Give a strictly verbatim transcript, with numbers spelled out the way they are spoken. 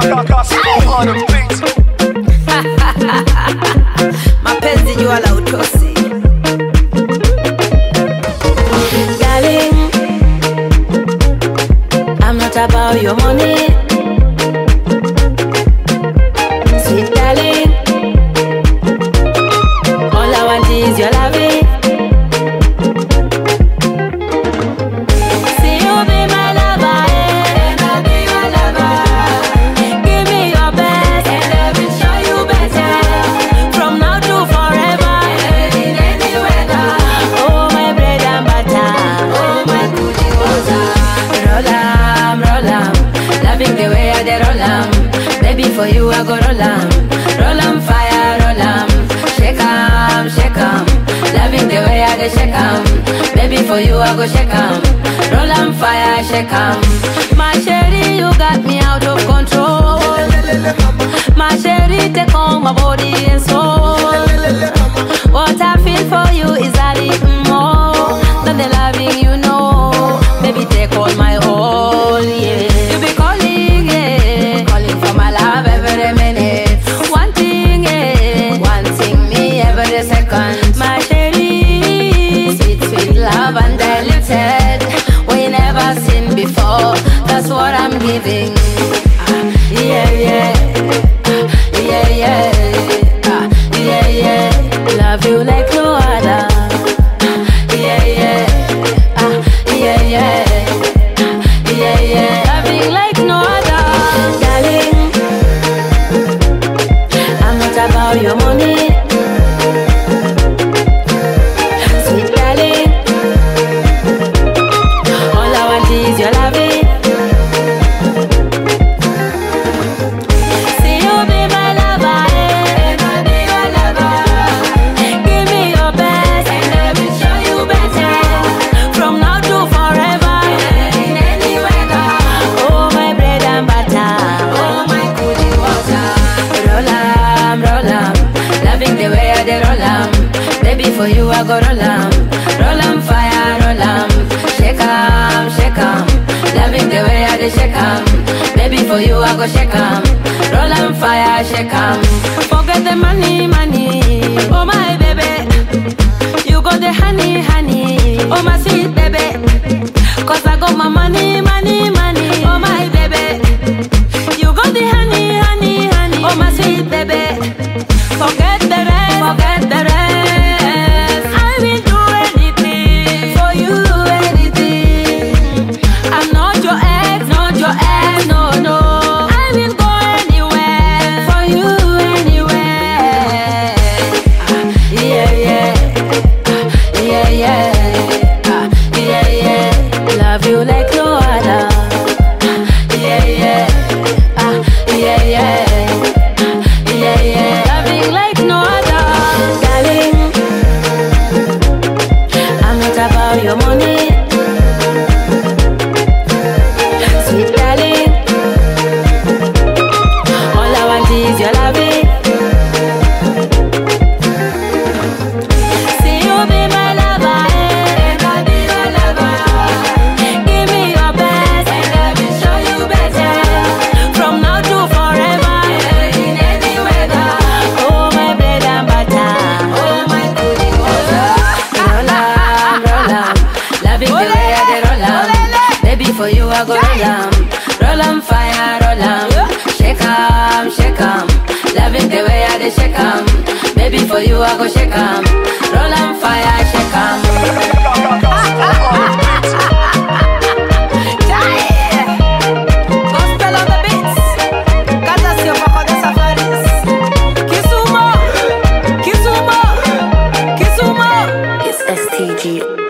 Mapenzi jua la utosi. Darling, I'm not about your money. Sweet darling, all I want is your loving. See you be my lover, and I'll be your lover. Give me your best, and I will show you better. From now to forever, in any weather. Oh my bread and butter, oh my cookie butter. Roll 'em, roll 'em, loving the way I dey roll 'em. Baby, for you I go roll 'em, roll 'em fire, roll 'em. Shake 'em, shake 'em, loving the way I dey shake 'em. Baby, for you I go shake 'em, roll 'em fire, shake 'em. My sherry, you got me out of control. My sherry, take on my body and soul. What I feel for you is a little more than the loving you know. Baby, take all my all, yeah. You be calling, yeah, calling for my love every minute. Wanting, yeah, wanting me every second. My sherry, sweet, sweet love undiluted, we never seen before. That's what I'm giving. Ah, yeah, yeah, ah, yeah, yeah, ah, yeah, yeah. Love you like no other. Ah, yeah, yeah, ah, yeah, yeah, ah, yeah, yeah. Loving like no other, darling. I'm not about your money. Sweet darling, all I want is your loving. See you be my lover, and I'll be your lover. Give me your best, and I will show you better. From now to forever, in any weather. Oh my bread and butter, oh my cookie water. Roll 'em, roll 'em, loving the way I dey roll 'em. Baby, for you I go roll 'em, roll 'em fire, roll 'em. Shake 'em, shake 'em, loving the way I dey shake 'em. Baby, for you I go shake 'em, roll 'em fire, shake 'em. Forget the money, money, oh my baby. You got the honey, honey, oh my sweet baby. Cause I got my money, money, money, oh my baby. You got the honey, honey, honey, oh my sweet baby. Forget the rest, forget the rest. I will do anything for you, anything. I'm not your ex, not your ex, no, no. I will go anywhere for you, anywhere. Ah, yeah, yeah, ah, yeah, yeah, ah, yeah, yeah. Love you like no other. Ah, yeah, yeah, ah, yeah, yeah, ah, yeah, yeah. Loving like no other, darling. I'm not about your money. Sweet darling, all I want is your loving. See you be my lover, and I'll be your lover. Give me your best, and I will show you better. From now to forever, in any weather. Oh my bread and butter, oh my cookie water. Roll 'em, roll 'em, loving the way I dey roll 'em. Baby, for you I go roll 'em, roll 'em fire, roll 'em. Shake 'em, shake 'em, loving the way I dey shake 'em. Baby, for you I go shake 'em, roll 'em fire, shake 'em. Gospel on the beats, Katasio Paco de Safaris. Kisumo, Kisumo, Kisumo. It's S T G.